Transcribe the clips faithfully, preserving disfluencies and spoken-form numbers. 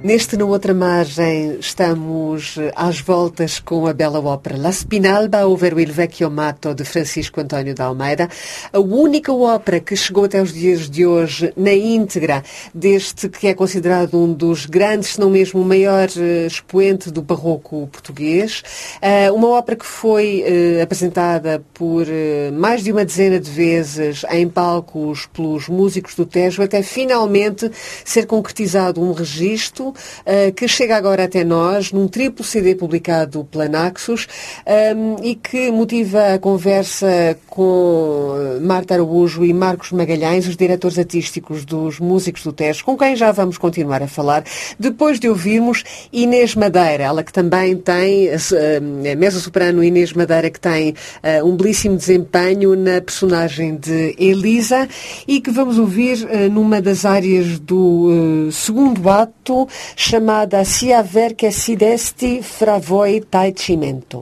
Neste Na Outra Margem estamos às voltas com a bela ópera La Spinalba over il vecchio matto de Francisco António de Almeida, a única ópera que chegou até os dias de hoje na íntegra deste que é considerado um dos grandes, se não mesmo o maior expoente do barroco português. Uma ópera que foi apresentada por mais de uma dezena de vezes em palcos pelos músicos do Tejo, até finalmente ser concretizado um registro uh, que chega agora até nós, num triplo C D publicado pela Naxos, um, e que motiva a conversa com Marta Araújo e Marcos Magalhães, os diretores artísticos dos músicos do Tejo, com quem já vamos continuar a falar, depois de ouvirmos Inês Madeira, ela que também tem, a mezzo-soprano Inês Madeira, que tem uh, um belíssimo desempenho na personagem de Elisa, e que vamos ouvir uh, numa das áreas do uh, segundo ato, chamada Si aver che si desti fra voi tal cimento.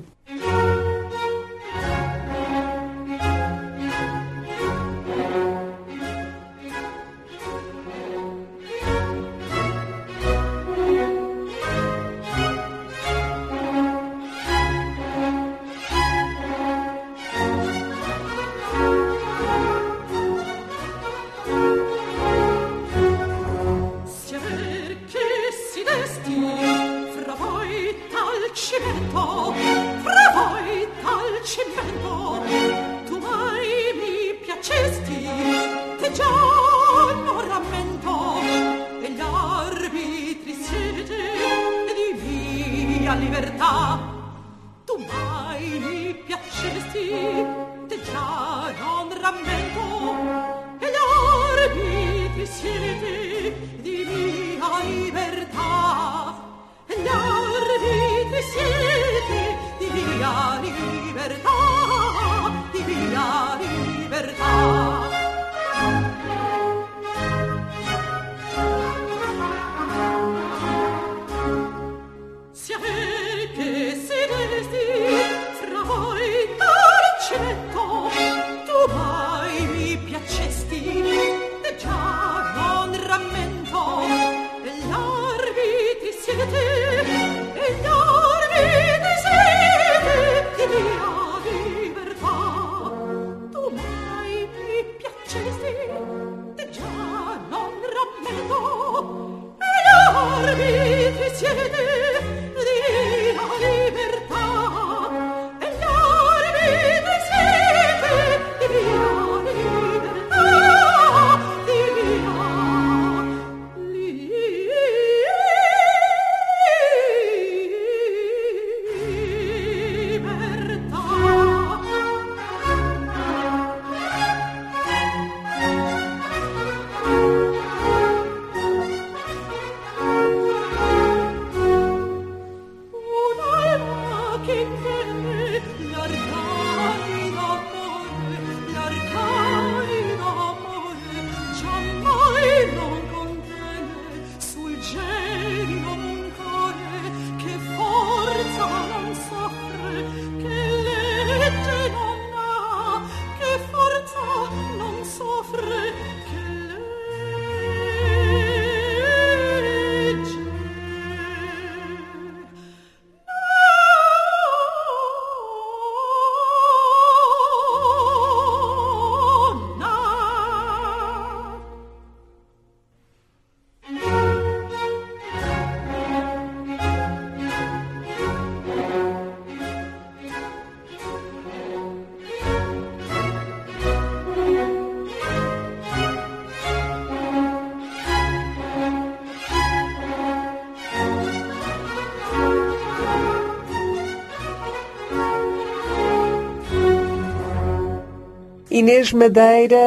Inês Madeira,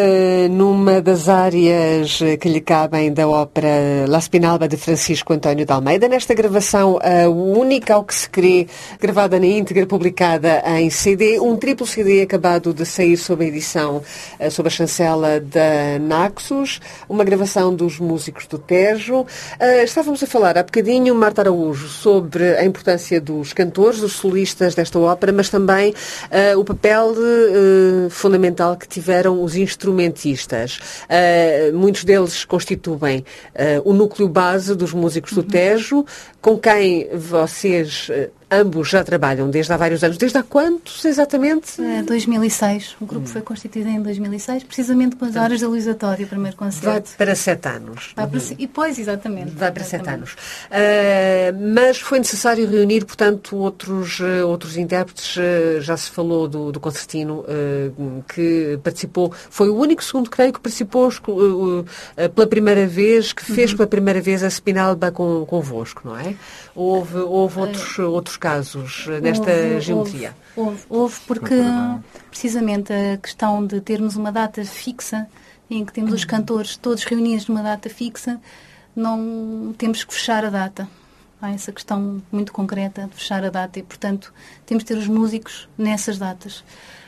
numa das áreas que lhe cabem da ópera La Spinalba de Francisco António de Almeida, nesta gravação, a única ao que se crê, gravada na íntegra, publicada em C D, um triplo C D acabado de sair sob a edição, sob a chancela da Naxos, uma gravação dos músicos do Tejo. Estávamos a falar há bocadinho, Marta Araújo, sobre a importância dos cantores, dos solistas desta ópera, mas também o papel fundamental fundamental que tiveram os instrumentistas. Uh, muitos deles constituem uh, o núcleo base dos músicos do Tejo, com quem vocês uh, ambos já trabalham desde há vários anos. Desde há quantos, exatamente? Uh, dois mil e seis. O grupo hum. foi constituído em dois mil e seis, precisamente com as horas da Luísa Todi, o primeiro concerto. Vai para sete anos. Vai para, uhum. E depois, exatamente. Vai para exatamente. sete anos. Uh, mas foi necessário reunir, portanto, outros, uh, outros intérpretes. Uh, já se falou do, do concertino uh, que participou. Foi o único, segundo creio, que participou uh, uh, pela primeira vez, que fez uhum. pela primeira vez a Spinalba com, convosco, não é? Houve, houve outros, uh, outros casos nesta houve, geometria? Houve, houve, houve porque precisamente a questão de termos uma data fixa, em que temos os cantores todos reunidos numa data fixa, não temos que fechar a data. Há essa questão muito concreta de fechar a data e, portanto, temos de ter os músicos nessas datas.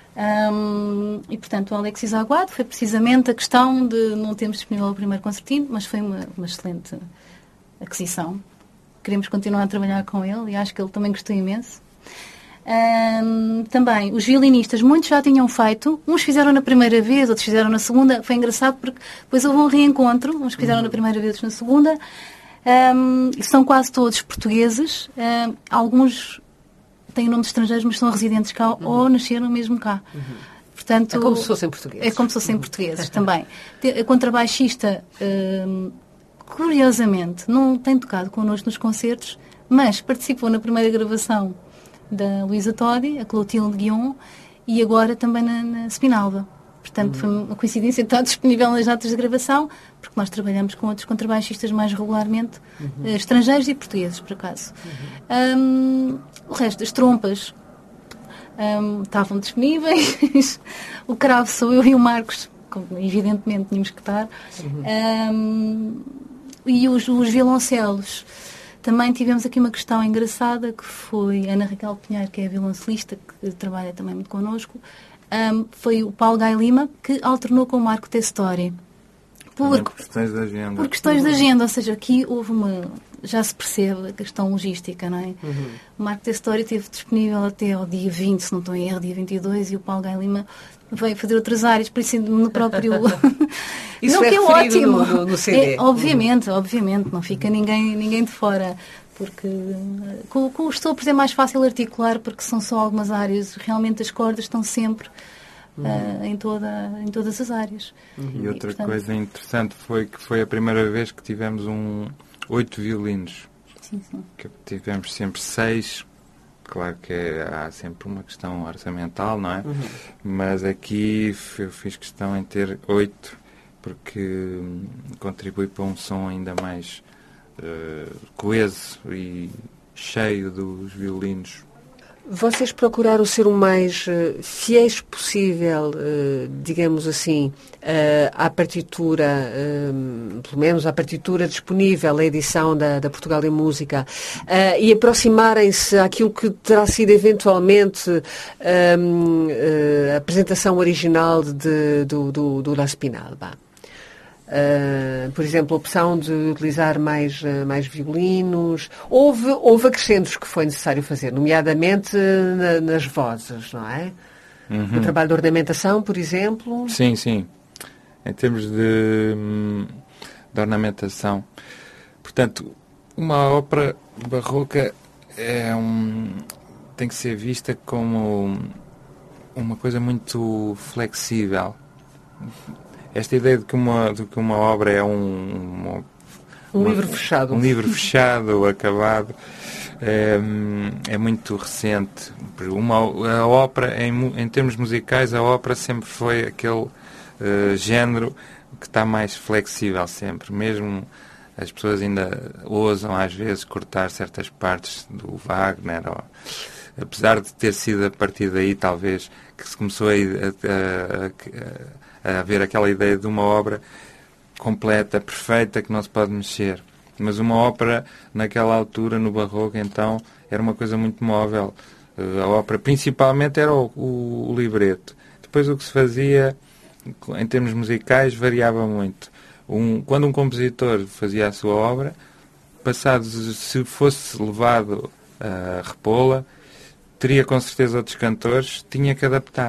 Um, e, portanto, o Alexis Aguado foi precisamente a questão de não termos disponível o primeiro concertino, mas foi uma, uma excelente aquisição. Queremos continuar a trabalhar com ele e acho que ele também gostou imenso. Um, também, os violinistas, muitos já tinham feito. Uns fizeram na primeira vez, outros fizeram na segunda. Foi engraçado porque depois houve um reencontro. Uns fizeram na primeira vez, outros na segunda. Um, e são quase todos portugueses. Um, alguns têm nomes estrangeiros, mas são residentes cá uhum. ou nasceram mesmo cá. Uhum. Portanto, é como se fossem portugueses. É como se fossem portugueses também. A contrabaixista... Um, curiosamente, não tem tocado connosco nos concertos, mas participou na primeira gravação da Luísa Todi, a Clotilde Guion, e agora também na, na Spinalba. Portanto, uhum. foi uma coincidência de estar disponível nas datas de gravação, porque nós trabalhamos com outros contrabaixistas mais regularmente, uhum. estrangeiros e portugueses, por acaso. Uhum. Um, o resto das trompas um, estavam disponíveis. O cravo sou eu e o Marcos, como evidentemente tínhamos que estar. Uhum. Um, E os, os violoncelos. Também tivemos aqui uma questão engraçada, que foi a Ana Raquel Pinheiro, que é a violoncelista, que trabalha também muito connosco. Um, foi o Paulo Gai Lima, que alternou com o Marco Testori. Por, por questões da agenda. Por questões da agenda, ou seja, aqui houve uma... Já se percebe a questão logística, não é? Uhum. O Marco Testori esteve disponível até ao dia vinte, se não estou em erro, dia vinte e dois, e o Paulo Gai Lima veio fazer outras áreas, por isso no próprio... Isso não, é que é ótimo. No, no, no C D. É, obviamente, uhum. obviamente, não fica ninguém, ninguém de fora, porque com, com o estopros é mais fácil articular, porque são só algumas áreas, realmente as cordas estão sempre uhum. uh, em, toda, em todas as áreas. Uhum. E, e outra portanto, coisa interessante foi que foi a primeira vez que tivemos um oito violinos. Sim, sim. Que tivemos sempre seis. Claro que é, há sempre uma questão orçamental, não é? Uhum. Mas aqui eu fiz questão em ter oito, porque hum, contribui para um som ainda mais uh, coeso e cheio dos violinos. Vocês procuraram ser o mais uh, fiéis possível, uh, digamos assim, uh, à partitura, uh, pelo menos à partitura disponível, a edição da, da Portugal em Música, uh, e aproximarem-se àquilo que terá sido eventualmente um, uh, a apresentação original de, do, do, do La Spinalba. Uh, por exemplo, a opção de utilizar mais, uh, mais violinos. Houve, houve acrescentos que foi necessário fazer, nomeadamente uh, na, nas vozes, não é? Uhum. O trabalho de ornamentação, por exemplo. Sim, sim. Em termos de, de ornamentação. Portanto, uma ópera barroca é um, tem que ser vista como uma coisa muito flexível. Esta ideia de que uma, de que uma obra é um... Uma, um uma, livro fechado. Um livro fechado, acabado, é, é muito recente. Uma, a ópera, em, em termos musicais, a ópera sempre foi aquele uh, género que está mais flexível sempre. Mesmo as pessoas ainda ousam, às vezes, cortar certas partes do Wagner, ou, apesar de ter sido a partir daí, talvez, que se começou a... a, a, a a haver aquela ideia de uma obra completa, perfeita, que não se pode mexer. Mas uma ópera, naquela altura, no Barroco, então, era uma coisa muito móvel. A ópera, principalmente, era o, o, o libreto. Depois, o que se fazia, em termos musicais, variava muito. Um, quando um compositor fazia a sua obra, passado, se fosse levado a repô-la, teria com certeza outros cantores, tinha que adaptar.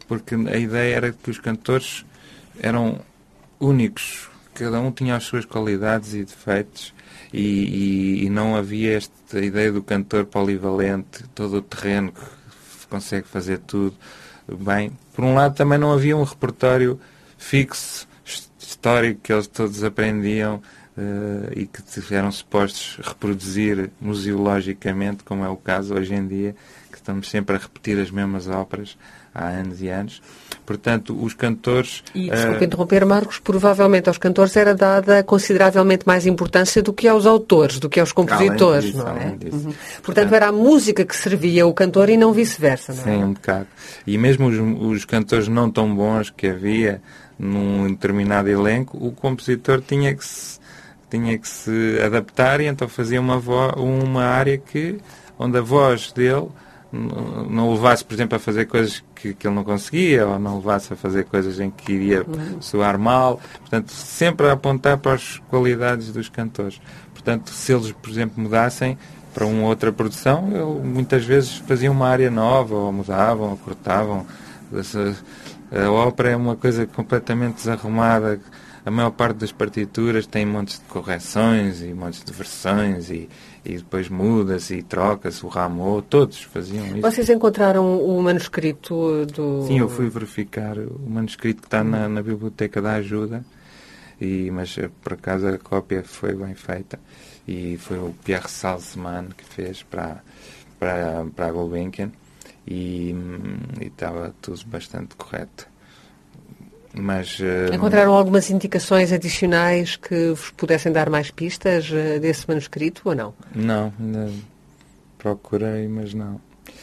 porque a ideia era que os cantores eram únicos, cada um tinha as suas qualidades e defeitos, e, e, e não havia esta ideia do cantor polivalente, todo o terreno, que consegue fazer tudo bem. Por um lado, também não havia um repertório fixo, histórico, que eles todos aprendiam uh, e que eram supostos reproduzir museologicamente, como é o caso hoje em dia, que estamos sempre a repetir as mesmas óperas há anos e anos. Portanto, os cantores... E, desculpe uh... interromper, Marcos, provavelmente aos cantores era dada consideravelmente mais importância do que aos autores, do que aos compositores, disso, não é? Uhum. Portanto, Portanto, era a música que servia o cantor e não vice-versa, não é? Sim, um bocado. E mesmo os, os cantores não tão bons que havia num determinado elenco, o compositor tinha que se, tinha que se adaptar, e então fazia uma, vo- uma área que, onde a voz dele não o levasse, por exemplo, a fazer coisas que, que ele não conseguia, ou não o levasse a fazer coisas em que iria uhum. soar mal. Portanto, sempre a apontar para as qualidades dos cantores. Portanto, se eles, por exemplo, mudassem para uma outra produção, ele, muitas vezes faziam uma área nova, ou mudavam, ou cortavam. A ópera é uma coisa completamente desarrumada. A maior parte das partituras tem montes de correções e montes de versões, e, e depois muda-se e troca-se o rameau. Todos faziam isso. Vocês encontraram o manuscrito do... Sim, eu fui verificar o manuscrito que está na, na Biblioteca da Ajuda, e, mas por acaso a cópia foi bem feita, e foi o Pierre Salzman que fez para, para, para a Gulbenkian, e, e estava tudo bastante correto. Mas, uh, encontraram algumas indicações adicionais que vos pudessem dar mais pistas uh, desse manuscrito, ou não? Não, ainda procurei, mas não.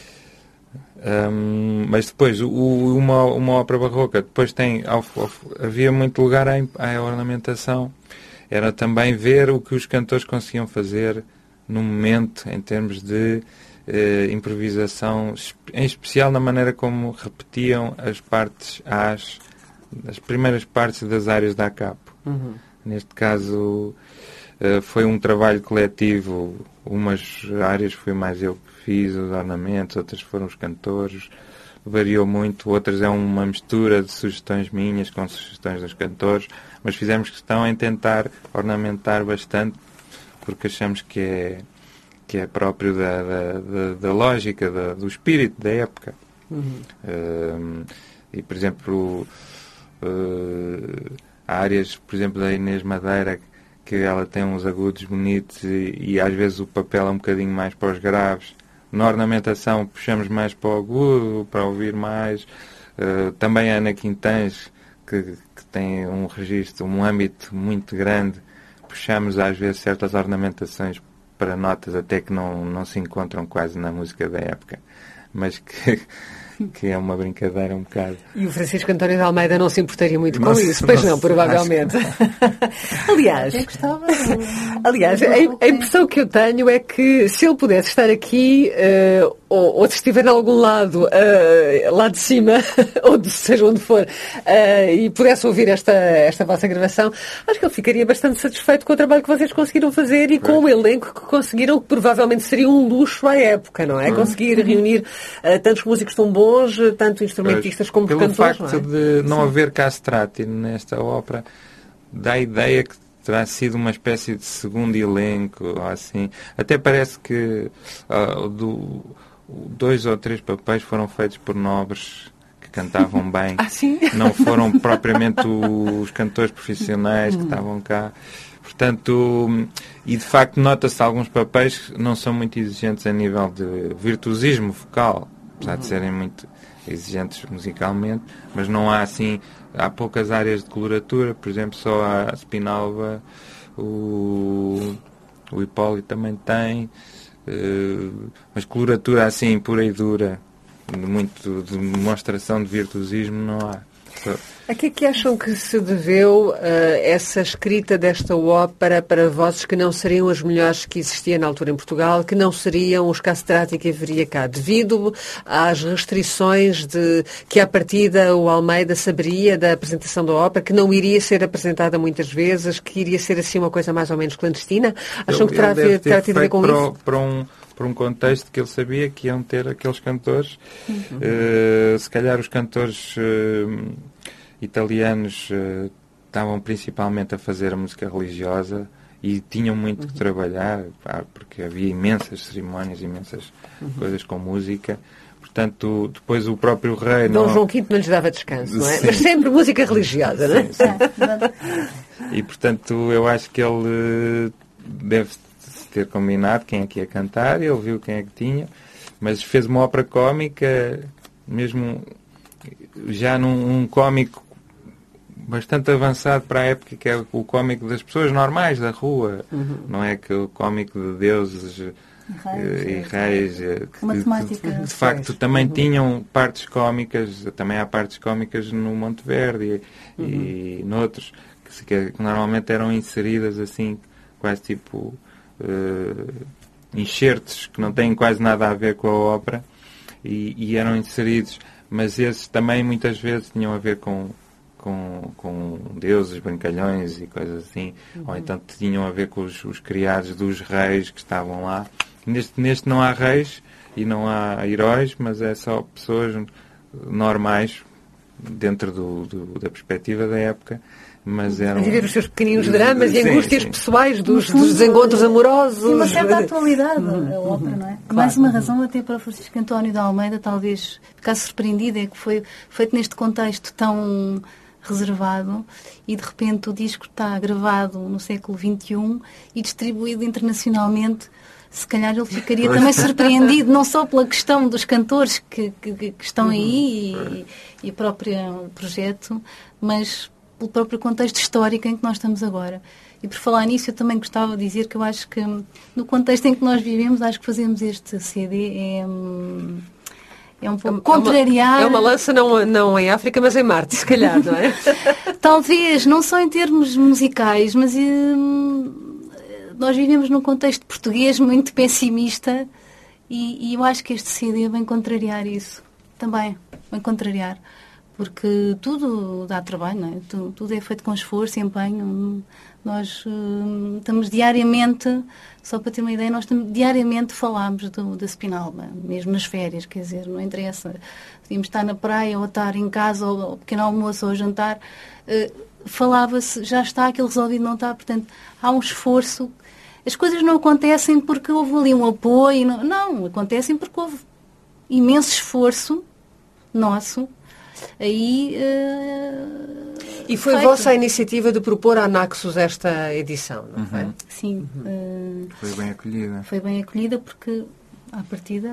Um, mas depois, o, uma, uma ópera barroca, depois tem, ao, ao, havia muito lugar à, à ornamentação. Era também ver o que os cantores conseguiam fazer no momento, em termos de uh, improvisação, em especial na maneira como repetiam as partes As, as primeiras partes das áreas da capo. Uhum. Neste caso uh, foi um trabalho coletivo. Umas áreas fui mais eu que fiz os ornamentos, outras foram os cantores, variou muito. Outras é uma mistura de sugestões minhas com sugestões dos cantores, mas fizemos questão em tentar ornamentar bastante, porque achamos que é, que é próprio da, da, da, da lógica, da, do espírito da época. Uhum. Uh, e, por exemplo, Uh, há áreas, por exemplo, da Inês Madeira, que ela tem uns agudos bonitos, e, e às vezes o papel é um bocadinho mais para os graves. Na ornamentação puxamos mais para o agudo, para ouvir mais. Uh, também a Ana Quintães, que, que tem um registro, um âmbito muito grande, puxamos às vezes certas ornamentações para notas até que não, não se encontram quase na música da época, mas que que é uma brincadeira um bocado. E o Francisco António de Almeida não se importaria muito com não, isso, pois não, não provavelmente. Aliás, aliás, a, a impressão que eu tenho é que se ele pudesse estar aqui, uh, ou, ou se estiver em algum lado, uh, lá de cima, ou de, seja onde for, uh, e pudesse ouvir esta, esta vossa gravação, acho que ele ficaria bastante satisfeito com o trabalho que vocês conseguiram fazer e pois. Com o elenco que conseguiram, que provavelmente seria um luxo à época, não é? Hum. Conseguir reunir uh, tantos músicos tão bons, tanto instrumentistas como pelo cantores. Pelo facto não é? de não Sim. haver castrati nesta ópera, dá a ideia que terá sido uma espécie de segundo elenco, ou assim. Até parece que uh, do, dois ou três papéis foram feitos por nobres que cantavam bem. Ah, sim? Não foram propriamente os cantores profissionais que estavam cá. Portanto, e de facto nota-se alguns papéis que não são muito exigentes a nível de virtuosismo vocal, apesar de serem muito exigentes musicalmente, mas não há assim, há poucas áreas de coloratura, por exemplo, só a Spinalva, o, o Hipólito também tem, uh, mas coloratura assim pura e dura, de muito de demonstração de virtuosismo não há. A que é que acham que se deveu uh, essa escrita desta ópera para vozes que não seriam as melhores que existiam na altura em Portugal, que não seriam os castrati que haveria cá, devido às restrições de que à partida o Almeida saberia da apresentação da ópera, que não iria ser apresentada muitas vezes, que iria ser assim uma coisa mais ou menos clandestina? Acham ele, que terá, ele deve ter terá tido a ver com para, isso? Para um, por um contexto que ele sabia que iam ter aqueles cantores. Uhum. Uh, se calhar os cantores uh, italianos uh, estavam principalmente a fazer a música religiosa e tinham muito que trabalhar, pá, porque havia imensas cerimónias, imensas uhum. coisas com música. Portanto, depois o próprio rei... Dom não... João quinto não lhes dava descanso, não é? Sim. Mas sempre música religiosa, não é? Sim, sim. E, portanto, eu acho que ele deve ter combinado quem é que ia cantar, ele viu quem é que tinha, mas fez uma ópera cómica, mesmo já num um cómico bastante avançado para a época, que é o cómico das pessoas normais da rua, uhum. não é que o cómico de deuses reis, e reis, que, matemática. De, de facto também uhum. tinham partes cómicas, também há partes cómicas no Monteverde e, uhum. e noutros, que, que normalmente eram inseridas assim, quase tipo uh, enxertos que não têm quase nada a ver com a ópera e, e eram inseridos, mas esses também muitas vezes tinham a ver com Com, com deuses, brincalhões e coisas assim, uhum. ou então tinham a ver com os, os criados dos reis que estavam lá. Neste, neste não há reis e não há heróis, mas é só pessoas normais dentro do, do, da perspectiva da época. Mas eram... A viver os seus pequeninos dramas sim, e angústias sim. pessoais dos, fundo, dos desencontros amorosos. Tem uma certa atualidade a ópera, não é? Claro. Mais uma razão até para Francisco António de Almeida talvez ficasse surpreendido é que foi feito neste contexto tão reservado e de repente o disco está gravado no século vinte e um e distribuído internacionalmente. Se calhar ele ficaria também surpreendido, não só pela questão dos cantores que, que, que estão aí e, e o próprio projeto, mas pelo próprio contexto histórico em que nós estamos agora. E por falar nisso, eu também gostava de dizer que eu acho que no contexto em que nós vivemos, acho que fazemos este C D é... É um pouco é contrariar... É uma, é uma lança não, não em África, mas em Marte, se calhar, não é? Talvez, não só em termos musicais, mas hum, nós vivemos num contexto português muito pessimista e, e eu acho que este C D vem contrariar isso. Também, vem contrariar. Porque tudo dá trabalho, não é? Tudo, tudo é feito com esforço e empenho. Nós hum, estamos diariamente, só para ter uma ideia, nós estamos, diariamente falamos do, da Spinalba, mesmo nas férias, quer dizer, não interessa. Podíamos estar na praia ou estar em casa, ou ao pequeno almoço ou ao jantar, uh, falava-se, já está, aquilo resolvido não está, portanto, há um esforço. As coisas não acontecem porque houve ali um apoio, não, não acontecem porque houve imenso esforço nosso. Aí, uh, e foi feito. Vossa a iniciativa de propor à Naxos esta edição, não foi? Uhum. Sim. Uhum. Uh, foi bem acolhida. Foi bem acolhida porque, à partida,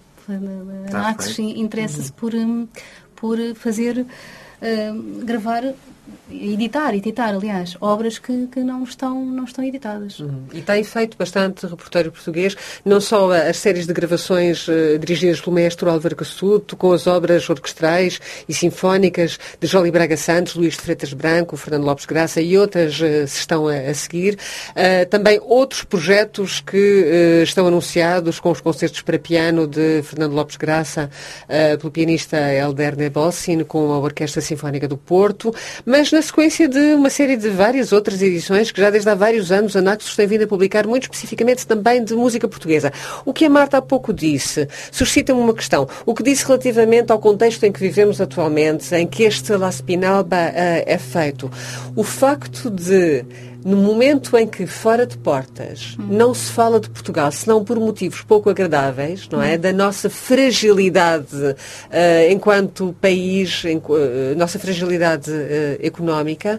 a tá Naxos interessa-se uhum. por, um, por fazer, uh, gravar, editar, editar, aliás, obras que, que não, estão, não estão editadas. Uhum. E tem feito bastante reporteiro português, não só as séries de gravações uh, dirigidas pelo maestro Álvaro Cassuto, com as obras orquestrais e sinfónicas de Jolie Braga Santos, Luís de Freitas Branco, Fernando Lopes Graça e outras uh, se estão a, a seguir. Uh, também outros projetos que uh, estão anunciados com os concertos para piano de Fernando Lopes Graça, uh, pelo pianista Helder Nebossin, com a Orquestra Sinfónica do Porto, mas na sequência de uma série de várias outras edições que já desde há vários anos a Naxos tem vindo a publicar, muito especificamente também de música portuguesa. O que a Marta há pouco disse suscita-me uma questão. O que disse relativamente ao contexto em que vivemos atualmente, em que este La Spinalba uh, é feito. O facto de, no momento em que, fora de portas, hum. não se fala de Portugal, senão por motivos pouco agradáveis, não é? Hum. Da nossa fragilidade uh, enquanto país, em, uh, nossa fragilidade uh, económica,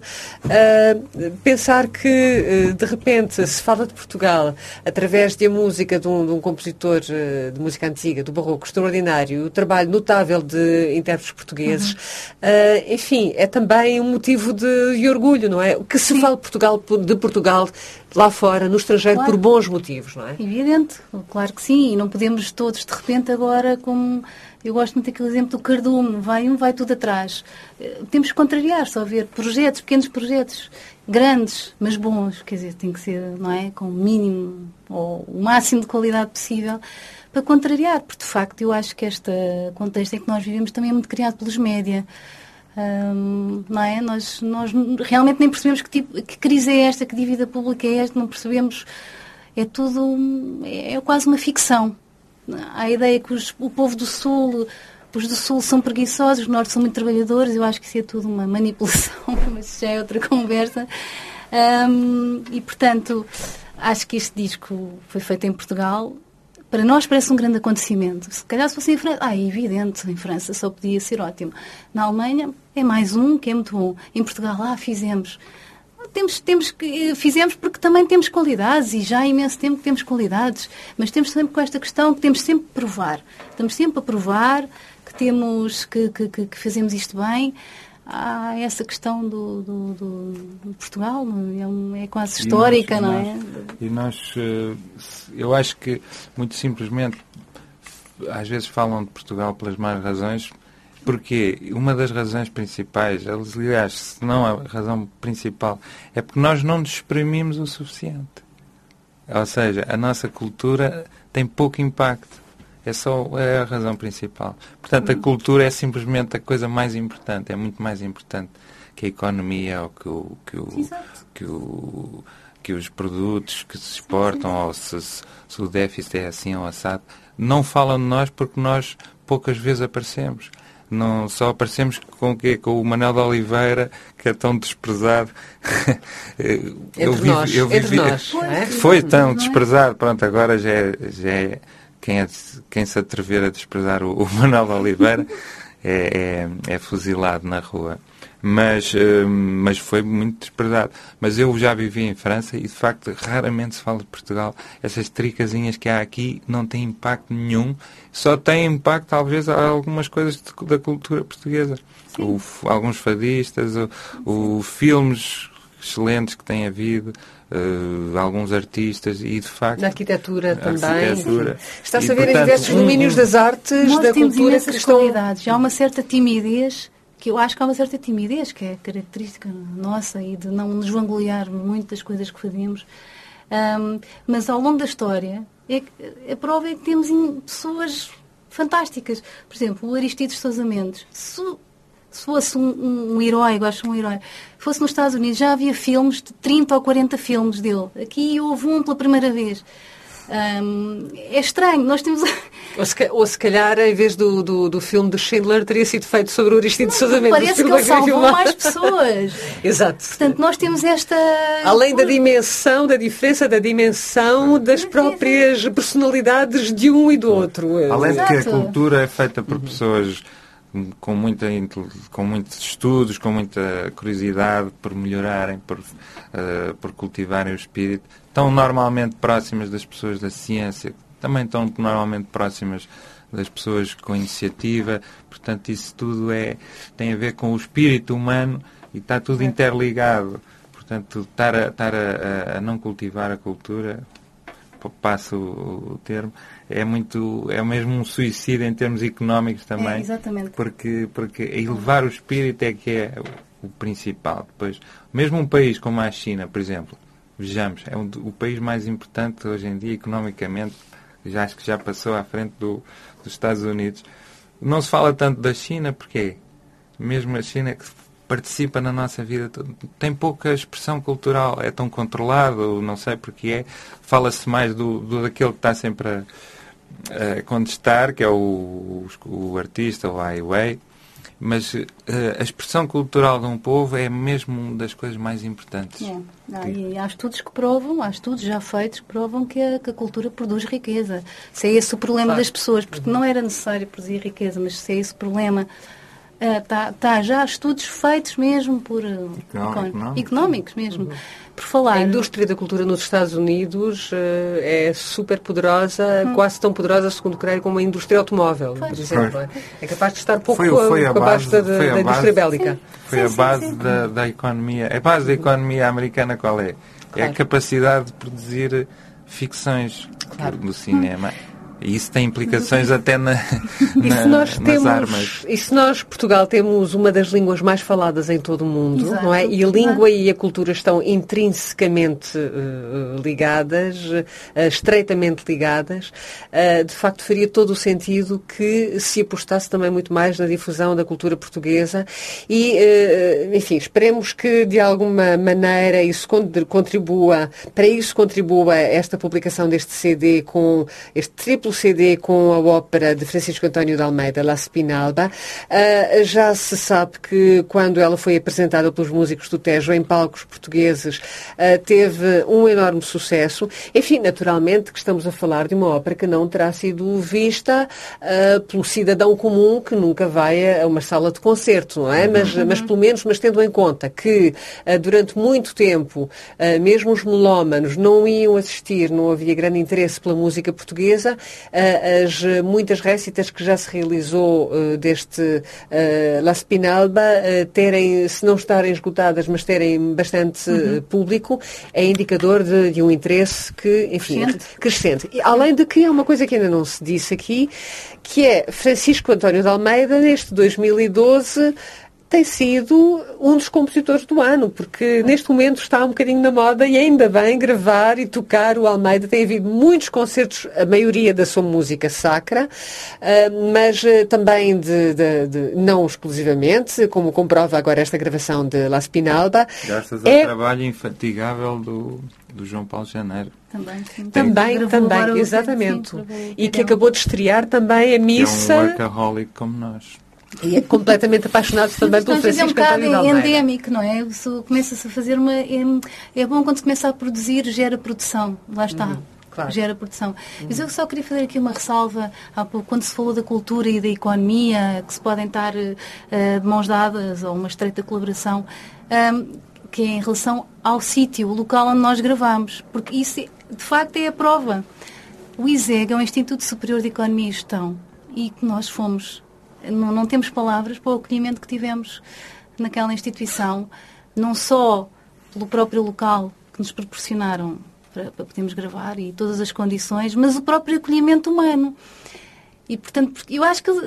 uh, pensar que, uh, de repente, se fala de Portugal através de a música de um, de um compositor uh, de música antiga, do barroco, extraordinário, o trabalho notável de intérpretes portugueses, uhum. uh, enfim, é também um motivo de, de orgulho, não é? Que se Sim. fala de Portugal de Portugal lá fora, no estrangeiro, claro. Por bons motivos, não é? Evidente, claro que sim, e não podemos todos, de repente, agora, como eu gosto muito daquele exemplo do cardume, vai um, vai tudo atrás. Temos que contrariar, só ver projetos, pequenos projetos, grandes, mas bons, quer dizer, tem que ser, não é? Com o mínimo, ou o máximo de qualidade possível, para contrariar, porque, de facto, eu acho que este contexto em que nós vivemos também é muito criado pelos média. Um, não é? Nós, nós realmente nem percebemos que, tipo, que crise é esta, que dívida pública é esta, não percebemos. é tudo, é quase uma ficção. Há a ideia que os, o povo do Sul, os do Sul são preguiçosos, os do Norte são muito trabalhadores. Eu acho que isso é tudo uma manipulação, mas já é outra conversa. Um, e, portanto, acho que este disco foi feito em Portugal. Para nós parece um grande acontecimento. Se calhar se fosse em França, ah, é evidente, em França só podia ser ótimo. Na Alemanha é mais um que é muito bom. Em Portugal, ah, fizemos. Temos, temos que, fizemos porque também temos qualidades e já há imenso tempo que temos qualidades. Mas temos sempre com esta questão que temos sempre que provar. Estamos sempre a provar que, temos, que, que, que, que fazemos isto bem. Há essa questão do, do, do, do Portugal, é, um, é quase histórica, nós, não é? E nós, eu acho que, muito simplesmente, às vezes falam de Portugal pelas más razões, porque uma das razões principais, aliás, se não a razão principal, é porque nós não nos exprimimos o suficiente. Ou seja, a nossa cultura tem pouco impacto. É só é a razão principal. Portanto, a cultura é simplesmente a coisa mais importante. É muito mais importante que a economia ou que, o, que, o, que, o, que os produtos que se exportam, ou se, se o déficit é assim ou assado. Não falam de nós porque nós poucas vezes aparecemos. Não, só aparecemos com o quê? Com o Manuel de Oliveira, que é tão desprezado. eu entre vi, nós. Eu vi, entre nós. Foi tão desprezado. Pronto, agora já é... Já é Quem, é, quem se atrever a desprezar o, o Manuel de Oliveira é, é, é fuzilado na rua. Mas, uh, mas foi muito desprezado. Mas eu já vivi em França e, de facto, raramente se fala de Portugal. Essas tricasinhas que há aqui não têm impacto nenhum. Só têm impacto, talvez, a algumas coisas de, da cultura portuguesa. O, alguns fadistas, o, o filmes excelentes que têm havido. Uh, alguns artistas e, de facto... Na arquitetura também. Arquitetura. Está-se a ver em diversos domínios um, das artes, nós da temos cultura imensas que estão... qualidades. Há uma certa timidez, que eu acho que há uma certa timidez, que é característica nossa, e de não nos vangloriar muito das coisas que fazemos. Um, mas ao longo da história, é que, a prova é que temos pessoas fantásticas. Por exemplo, o Aristides Sousa Mendes. Se, se fosse um, um, um herói, gosto de um herói, fosse nos Estados Unidos, já havia filmes, de trinta ou quarenta filmes dele. Aqui houve um pela primeira vez. Um, é estranho, nós temos... Ou se, ou se calhar, em vez do, do, do filme de Schindler, teria sido feito sobre o Aristides Sousa Mendes. Parece que ele salvou mais pessoas. Exato. Portanto, nós temos esta... Além da dimensão, da diferença da dimensão das próprias personalidades de um e do outro. Além de que a cultura é feita por pessoas... com, muita, com muitos estudos, com muita curiosidade por melhorarem, por, uh, por cultivarem o espírito, estão normalmente próximas das pessoas da ciência, também estão normalmente próximas das pessoas com iniciativa. Portanto, isso tudo é, tem a ver com o espírito humano e está tudo interligado. Portanto, estar a, estar a, a não cultivar a cultura, passo o, o termo, é muito, é mesmo um suicídio em termos económicos também. É, exatamente. Porque, porque elevar o espírito é que é o, o principal. Depois, mesmo um país como a China, por exemplo, vejamos, é um, o país mais importante hoje em dia economicamente, já acho que já passou à frente do, dos Estados Unidos. Não se fala tanto da China, porque mesmo a China que participa na nossa vida, tem pouca expressão cultural, é tão controlado, não sei porque é. Fala-se mais do, do daquele que está sempre a, a contestar, que é o, o, o artista, o Ai Weiwei, mas uh, a expressão cultural de um povo é mesmo uma das coisas mais importantes. É. Não, e há estudos que provam, há estudos já feitos que provam que a, que a cultura produz riqueza. Se é esse o problema claro. das pessoas, porque não era necessário produzir riqueza, mas se é esse o problema... Está uh, tá já estudos feitos mesmo por uh, económicos, económicos mesmo, uhum. por falar. A indústria da cultura nos Estados Unidos uh, é super poderosa, uhum. quase tão poderosa, segundo creio, como a indústria automóvel, pois. por exemplo. Foi. É capaz de estar pouco foi, foi a abaixo base, da, da a indústria base, bélica. Sim. Foi sim, a base sim, sim. Da, da economia. A base da economia americana qual é? Claro. É a capacidade de produzir ficções claro. do cinema. E isso tem implicações até na, e na, se nós nas temos, armas. E se nós, Portugal, temos uma das línguas mais faladas em todo o mundo, Exato. não é? E a língua e a cultura estão intrinsecamente uh, ligadas, uh, estreitamente ligadas, uh, de facto faria todo o sentido que se apostasse também muito mais na difusão da cultura portuguesa e, uh, enfim, esperemos que de alguma maneira isso contribua, para isso contribua esta publicação deste C D com este triplo C D com a ópera de Francisco António de Almeida, La Spinalba. Uh, já se sabe que quando ela foi apresentada pelos músicos do Tejo em palcos portugueses, uh, teve um enorme sucesso. Enfim, naturalmente que estamos a falar de uma ópera que não terá sido vista uh, pelo cidadão comum que nunca vai a uma sala de concerto, não é? Mas, uhum. mas pelo menos, mas tendo em conta que uh, durante muito tempo, uh, mesmo os melómanos não iam assistir, não havia grande interesse pela música portuguesa, as muitas récitas que já se realizou uh, deste uh, La Spinalba uh, terem, se não estarem esgotadas, mas terem bastante uhum. uh, público, é indicador de, de um interesse que, enfim, crescente. crescente. E, além de que há uma coisa que ainda não se disse aqui, que é Francisco António de Almeida, neste dois mil e doze, tem sido um dos compositores do ano, porque neste momento está um bocadinho na moda e ainda bem gravar e tocar o Almeida. Tem havido muitos concertos, a maioria da sua música sacra, mas também, de, de, de, não exclusivamente, como comprova agora esta gravação de La Spinalba. Graças é... ao trabalho infatigável do, do João Paulo Janeiro. Também, sim. Também, também, exatamente. Sim, e que acabou de estrear também a missa. É um workaholic como nós. E é completamente apaixonado também pelo Francisco António de Almeida. É um bocado endémico, não é? Começa-se a fazer uma... É, é bom quando se começa a produzir, gera produção. Lá está. Uhum, claro. Gera produção. Uhum. Mas eu só queria fazer aqui uma ressalva. Há pouco, quando se falou da cultura e da economia, que se podem estar uh, de mãos dadas ou uma estreita colaboração, um, que é em relação ao sítio, o local onde nós gravamos. Porque isso, de facto, é a prova. O I S E G é um Instituto Superior de Economia e Gestão e que nós fomos... Não, não temos palavras para o acolhimento que tivemos naquela instituição, não só pelo próprio local que nos proporcionaram para, para podermos gravar e todas as condições, mas o próprio acolhimento humano. E, portanto, eu acho que uh,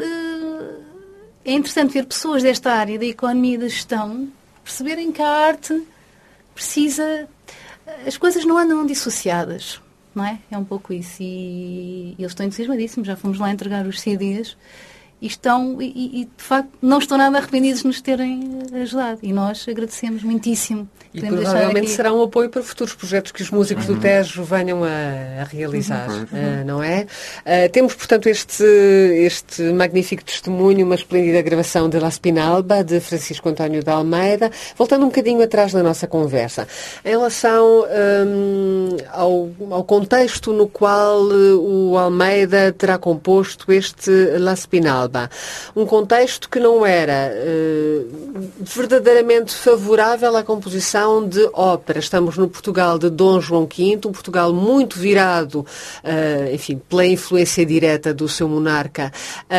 é interessante ver pessoas desta área da economia e da gestão perceberem que a arte precisa... As coisas não andam dissociadas, não é? É um pouco isso. E, e eles estão entusiasmadíssimos, já fomos lá entregar os C Ds. E, estão, e, e, de facto, não estão nada arrependidos de nos terem ajudado. E nós agradecemos muitíssimo. E provavelmente aqui... será um apoio para futuros projetos que os músicos uhum. do Tejo venham a, a realizar, uhum. uh, não é? Uh, temos, portanto, este, este magnífico testemunho, uma esplêndida gravação de La Spinalba, de Francisco António de Almeida. Voltando um bocadinho atrás na nossa conversa, em relação um, ao, ao contexto no qual o Almeida terá composto este La Spinalba. Um contexto que não era uh, verdadeiramente favorável à composição de ópera. Estamos no Portugal de Dom João quinto, um Portugal muito virado, uh, enfim, pela influência direta do seu monarca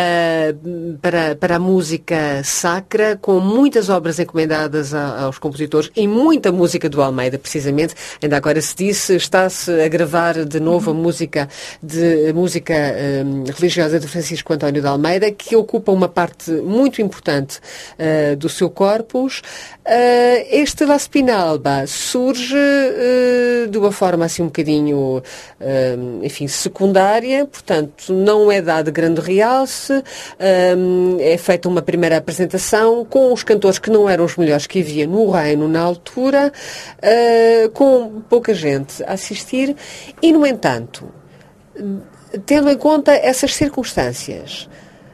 uh, para, para a música sacra, com muitas obras encomendadas a, aos compositores e muita música do Almeida, precisamente. Ainda agora se disse, está-se a gravar de novo a música, de, a música um, religiosa de Francisco António de Almeida, que ocupa uma parte muito importante uh, do seu corpus. Uh, este La Spinalba surge uh, de uma forma assim um bocadinho, uh, enfim, secundária, portanto não é dado grande realce, uh, é feita uma primeira apresentação com os cantores que não eram os melhores que havia no reino na altura, uh, com pouca gente a assistir e, no entanto, tendo em conta essas circunstâncias,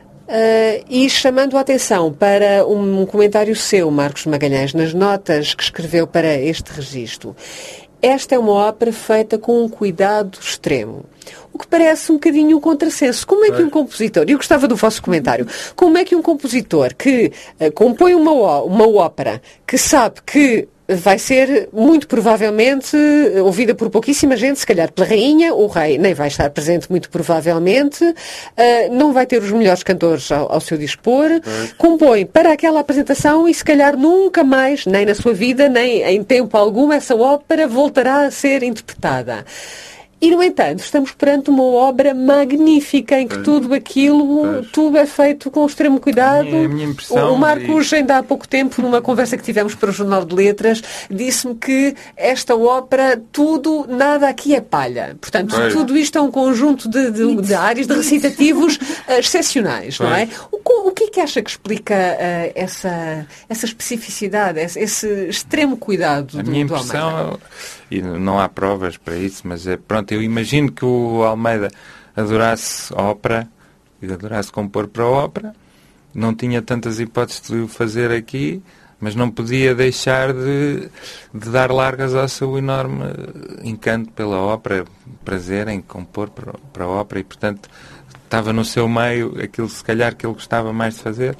Uh, e chamando a atenção para um, um comentário seu, Marcos Magalhães, nas notas que escreveu para este registro. Esta é uma ópera feita com um cuidado extremo. O que parece um bocadinho um contrassenso. Como é que um compositor, e eu gostava do vosso comentário, como é que um compositor que uh, compõe uma, uma ópera que sabe que vai ser, muito provavelmente, ouvida por pouquíssima gente, se calhar pela rainha, o rei nem vai estar presente, muito provavelmente, uh, não vai ter os melhores cantores ao, ao seu dispor, é. compõe para aquela apresentação e se calhar nunca mais, nem na sua vida, nem em tempo algum, essa ópera voltará a ser interpretada. E, no entanto, estamos perante uma obra magnífica em que tudo aquilo, pois. tudo é feito com extremo cuidado. A minha, a minha impressão, o Marcos, e... ainda há pouco tempo, numa conversa que tivemos para o Jornal de Letras, disse-me que esta ópera, tudo, nada aqui é palha. Portanto, pois. tudo isto é um conjunto de, de, de áreas, de recitativos uh, excepcionais, pois. não é? O, o que é que acha que explica uh, essa, essa especificidade, esse, esse extremo cuidado a do, minha do impressão, Almeida? E não há provas para isso, mas é pronto, eu imagino que o Almeida adorasse ópera e adorasse compor para a ópera, não tinha tantas hipóteses de o fazer aqui, mas não podia deixar de, de dar largas ao seu enorme encanto pela ópera, prazer em compor para, para a ópera, e portanto estava no seu meio aquilo se calhar que ele gostava mais de fazer,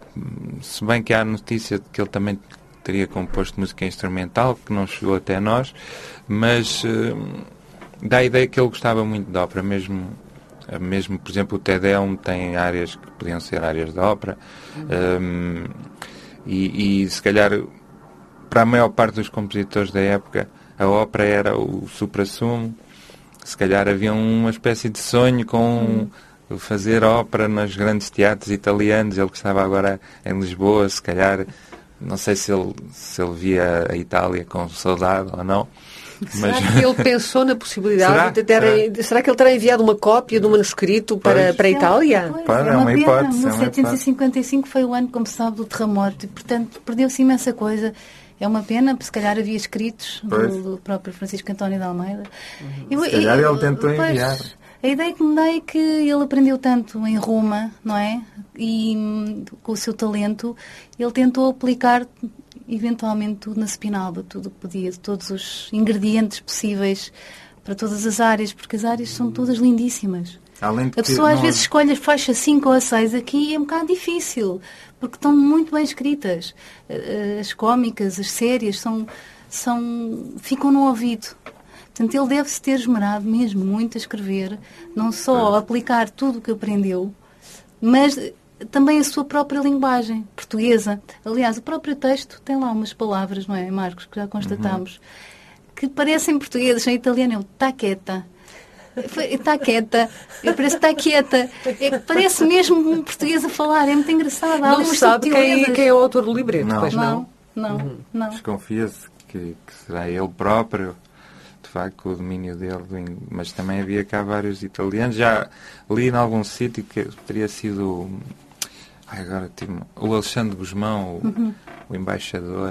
se bem que há a notícia de que ele também teria composto música instrumental, que não chegou até nós, mas uh, dá a ideia que ele gostava muito de ópera, mesmo, mesmo por exemplo, o Te Deum tem áreas que podiam ser áreas de ópera, uhum. um, e, e se calhar para a maior parte dos compositores da época a ópera era o supra-sumo, se calhar havia uma espécie de sonho com uhum. fazer ópera nos grandes teatros italianos, ele que estava agora em Lisboa, se calhar. Não sei se ele, se ele via a Itália com saudade ou não. Mas... Será que ele pensou na possibilidade será? de ter... Será? será que ele terá enviado uma cópia do manuscrito para, para a Itália? Pois, pois, é, é uma, uma hipótese. mil setecentos e cinquenta e cinco foi o ano, como se sabe, do terremoto. E, portanto, perdeu-se imensa coisa. É uma pena, porque se calhar havia escritos do, do próprio Francisco António de Almeida. Uhum. Eu, se calhar ele tentou pois, enviar. A ideia que me dá é que ele aprendeu tanto em Roma, não é? E com o seu talento, ele tentou aplicar eventualmente tudo na Spinalba, tudo o que podia, todos os ingredientes possíveis para todas as áreas, porque as áreas são todas lindíssimas. Além de a pessoa às não... vezes escolhe a faixa cinco ou a seis aqui, é um bocado difícil, porque estão muito bem escritas. As cómicas, as sérias, são, são, ficam no ouvido. Portanto, ele deve-se ter esmerado mesmo muito a escrever, não só a aplicar tudo o que aprendeu, mas também a sua própria linguagem portuguesa. Aliás, o próprio texto tem lá umas palavras, não é, Marcos, que já constatámos, uhum. que parecem portugueses, em italiano é o taqueta. Está quieta, parece que está quieta. É, parece mesmo um português a falar, é muito engraçado. Há não se sabe quem, quem é o autor do libreto, não. Pois não. Não, não, uhum. não. Desconfia-se que, que será ele próprio. De facto, o domínio dele, mas também havia cá vários italianos. Já li em algum sítio que teria sido ai, agora tipo, o Alexandre Guzmão, o, uhum. o embaixador,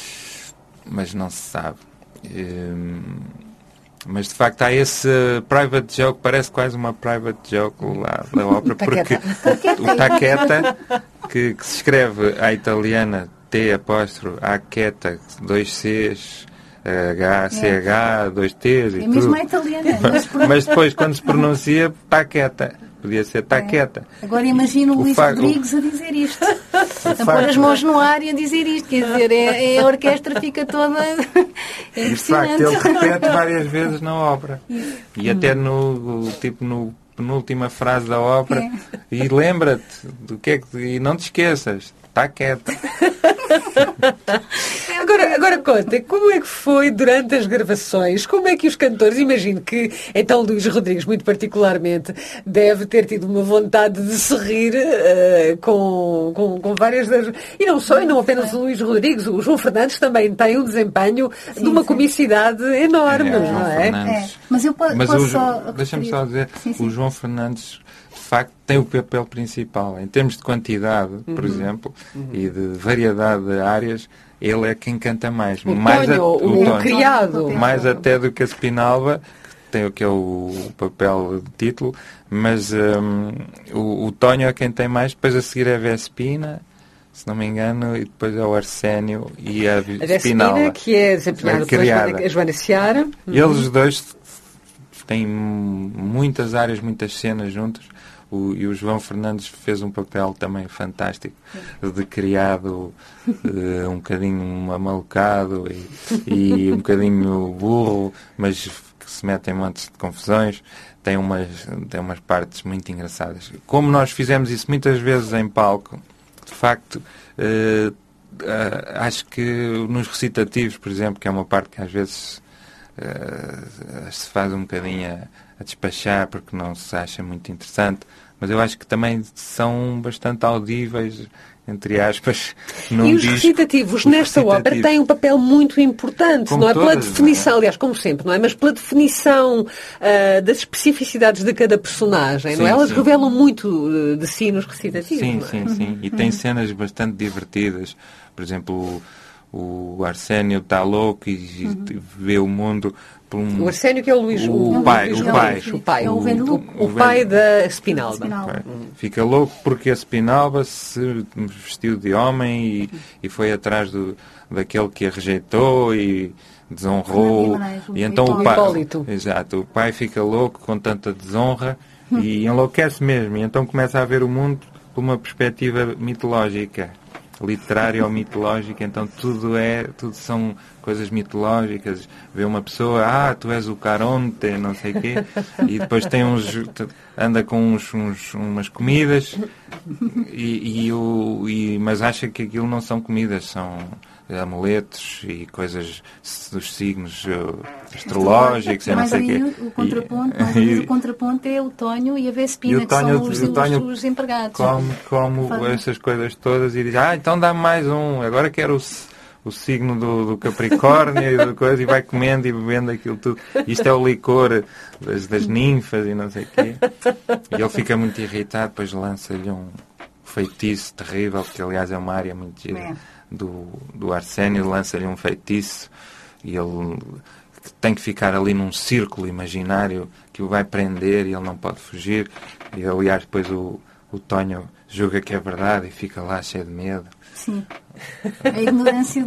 mas não se sabe. Hum, mas de facto há esse private joke, parece quase uma private joke lá da ópera, porque o taqueta, que, que se escreve à italiana T apóstrofo, A queta, dois Cs. H, C H, dois T's e é tudo. Mesmo a italiana. Mas, mas depois, quando se pronuncia, está quieta. Podia ser está quieta. É. Agora imagino o Luís fa... Rodrigues a dizer isto. A pôr as mãos no ar e a dizer isto. Quer dizer, é, é a orquestra fica toda... É impressionante. De facto, ele repete várias vezes na ópera. Isso. E hum. até no, tipo, no penúltima frase da ópera. É. E lembra-te do que é que... E não te esqueças. Está quieta. Agora, agora conta, como é que foi durante as gravações? Como é que os cantores, imagino que então Luís Rodrigues, muito particularmente, deve ter tido uma vontade de se rir uh, com, com, com várias das... E não só, e não apenas o Luís Rodrigues, o João Fernandes também tem um desempenho sim, de uma sim. comicidade enorme, é, não é? é? Mas eu posso, Mas posso o, só... Deixa-me só dizer, sim, sim. o João Fernandes... de facto, tem o papel principal. Em termos de quantidade, por uhum. exemplo, uhum. e de variedade de áreas, ele é quem canta mais. O mais Tonho, a, o, o, Tonho, o criado. Mais até do que a Spinalba, que tem o que é o papel de título, mas um, o, o Tonho é quem tem mais, depois a seguir é a Vespina, se não me engano, e depois é o Arsénio e a, a Spinalba, que é desempenhada pela Joana Seara. Uhum. Eles dois têm muitas áreas, muitas cenas juntos. O, e o João Fernandes fez um papel também fantástico de criado uh, um bocadinho amalucado e, e um bocadinho burro, mas que se mete em montes de confusões. Tem umas, tem umas partes muito engraçadas. Como nós fizemos isso muitas vezes em palco, de facto, uh, uh, acho que nos recitativos, por exemplo, que é uma parte que às vezes uh, se faz um bocadinho a, a despachar porque não se acha muito interessante, mas eu acho que também são bastante audíveis, entre aspas, num E os disco. recitativos Os nesta recitativos. ópera têm um papel muito importante, Como não é? Pela todas, definição, não é? aliás, como sempre, não é? Mas pela definição uh, das especificidades de cada personagem, não é? Sim, Elas sim. revelam muito uh, de si nos recitativos, Sim, não é? sim, sim. E tem cenas bastante divertidas. Por exemplo, o, o Arsénio está louco e, e vê o mundo por um... O Arsénio, que é o Luís, O o, pai, Luís o Gal- pai. o pai, É o o, Vendo- o- o o pai Vendo- da Spinalba. Spinalba. Pai. Fica louco porque a Spinalba se vestiu de homem e, e foi atrás do, daquele que a rejeitou e desonrou. Fernando Guimarães, o E então o pai, Hipólito. exato, o pai fica louco com tanta desonra e enlouquece mesmo. E então começa a ver o mundo por uma perspectiva mitológica, literária ou mitológica. Então tudo é, tudo são coisas mitológicas. Vê uma pessoa, ah, tu és o Caronte, não sei o quê, e depois tem uns, anda com uns, uns, umas comidas, e, e o, e, mas acha que aquilo não são comidas, são amuletos e coisas dos signos uh, astrológicos, e não Mais sei o aí quê. o contraponto, E- mais aí o contraponto é o Tonho e a Vespina, E o Tonho- que são os, o Tonho os, os empregados. Come, come Fazem. essas coisas todas e diz, ah, então dá-me mais um, agora quero o, s- o signo do, do Capricórnio e, da coisa, e vai comendo e bebendo aquilo tudo. Isto é o licor das, das ninfas e não sei o quê. E ele fica muito irritado, depois lança-lhe um feitiço terrível, porque aliás é uma área muito gira É. do, do Arsénio, lança-lhe um feitiço e ele tem que ficar ali num círculo imaginário que o vai prender e ele não pode fugir. E aliás depois o, o Tonho julga que é verdade e fica lá cheio de medo. Sim. A ignorância do...